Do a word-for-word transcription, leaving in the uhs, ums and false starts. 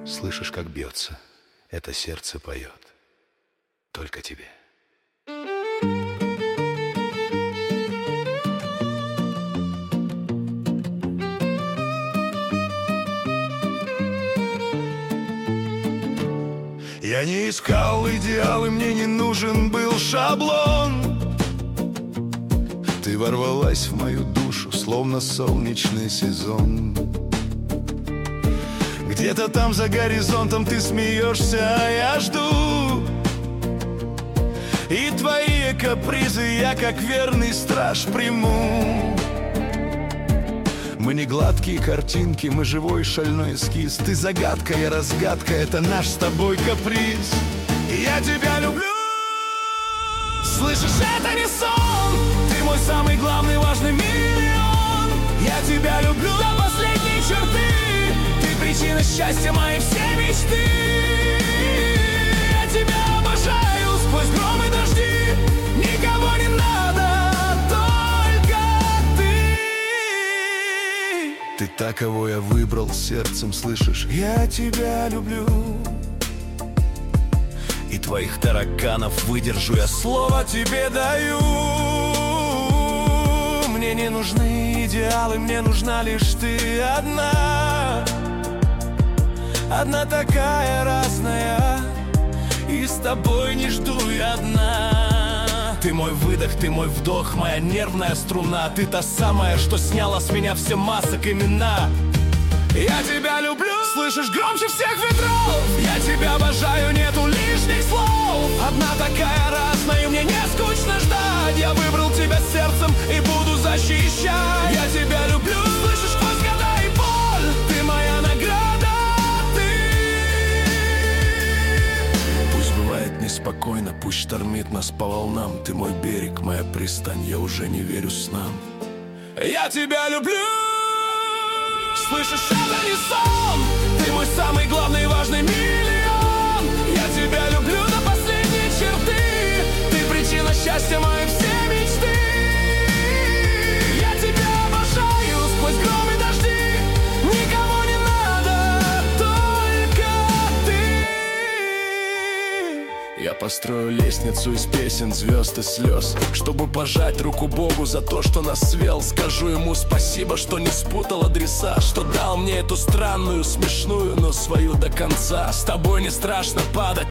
Слышишь, как бьется, это сердце поет только тебе. Я не искал идеал, и мне не нужен был шаблон. Ты ворвалась в мою душу, словно солнечный сезон. Где-то там за горизонтом ты смеешься, а я жду. И твои капризы я, как верный страж, приму. Мы не гладкие картинки, мы живой шальной эскиз. Ты загадка, я разгадка, это наш с тобой каприз. И я тебя люблю. Слышишь, это не сон. Ты мой самый главный важный миллион. Я тебя люблю до последней черты. Ты причина счастья моей все мечты. Я тебя обожаю сквозь гром и дожди. Никого не надо, только ты. Ты та, кого я выбрал сердцем, слышишь? Я тебя люблю. И твоих тараканов выдержу, я слово тебе даю. Мне не нужны идеалы, мне нужна лишь ты одна. Одна такая разная, и с тобой не жду я дна. Ты мой выдох, ты мой вдох, моя нервная струна. Ты та самая, что сняла с меня все масок имена. Я тебя люблю, слышишь, громче всех ветров. Я тебя обожаю, нету лишних слов. Одна такая разная, мне не скучно ждать. Я выбрал тебя сердцем и буду защищать. Я тебя люблю, слышишь, сквозь года и боль. Ты моя награда, ты. Пусть бывает неспокойно, пусть штормит нас по волнам. Ты мой берег, моя пристань, я уже не верю снам. Я тебя люблю. Слышишь, это не сон. Ты мой самый главный важный миллион. Я тебя люблю до последней черты. Ты причина счастья моей все мечты. Я тебя обожаю сквозь гром и дожди. Никому не надо, только ты. Я построю лестницу из песен, звезд и слез, чтобы пожать руку Богу за то, что нас свел. Скажу ему спасибо, что не спутал адреса, что дал мне эту странную, смешную, но свою до конца. С тобой не страшно падать.